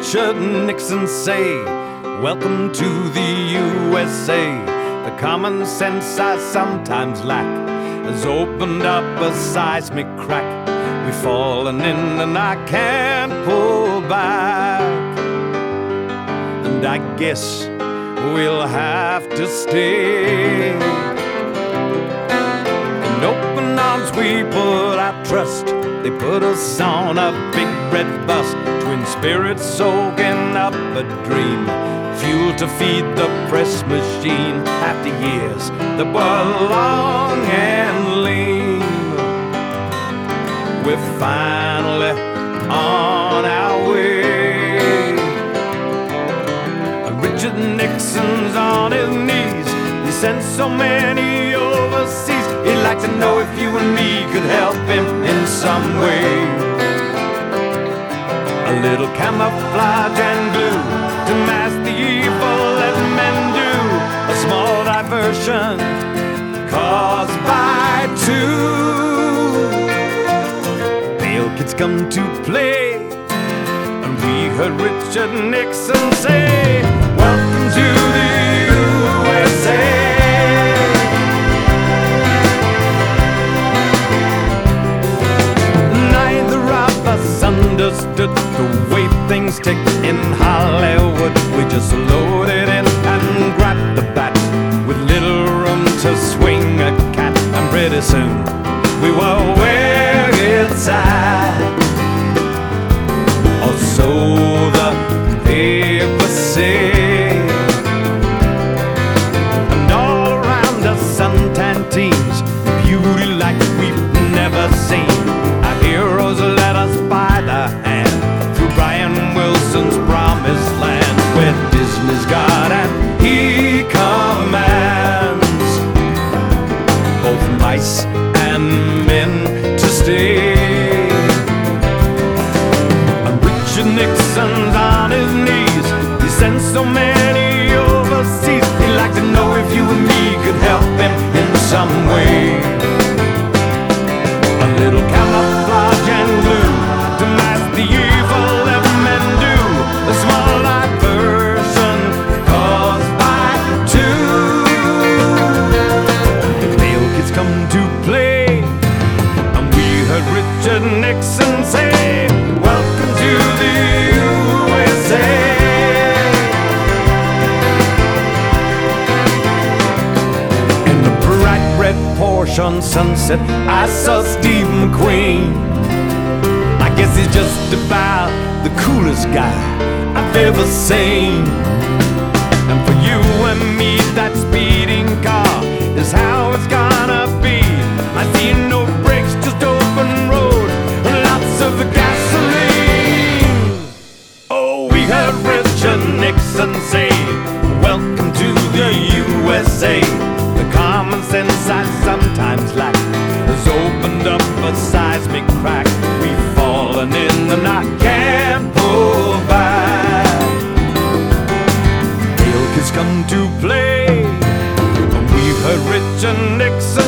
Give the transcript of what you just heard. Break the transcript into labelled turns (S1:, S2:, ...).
S1: Richard Nixon say, welcome to the USA. The common sense I sometimes lack has opened up a seismic crack. We've fallen in and I can't pull back. And I guess we'll have to stay. In open arms we put our trust. They put us on a big red bus, twin spirits soaking up a dream, fuel to feed the press machine. After years that were long and lean, we're finally on our way. Richard Nixon's on his knees. He sent so many overseas. He'd like to know if you and me could help him in some way. A little camouflage and glue to mask the evil that men do. A small diversion caused by two. Pale kids come to play, and we heard Richard Nixon say, welcome to the USA. Understood the way things tick in Hollywood. We just loaded in and grabbed the bat with little room to swing a cat. And pretty soon we were where it's at, or so the papers say. And all around us suntan teens, beauty like we've never seen. Our heroes let us by the hand through Brian Wilson's promised land, where Disney's God and he commands both mice and men to stay. And Richard Nixon's on his knees. He sent so many overseas. He'd like to know if you and me could help him in some way. A little camouflage and glue to mask the evil that men do. A small diversion caused by two. Pale kids come to play, and we heard Richard Nixon say, welcome to the USA. In the bright red Porsche on Sunset, I saw Steve McQueen. I guess he's just about the coolest guy I've ever seen. And for you and me, that speeding car is how it's gonna be. I see no brakes, just open road and lots of gasoline. Oh, we heard Richard Nixon say, welcome to the USA. The common sense I sometimes lack has opened up a seismic crack. We've fallen in and I can't pull back. Pale kids come to play, and we've heard Richard Nixon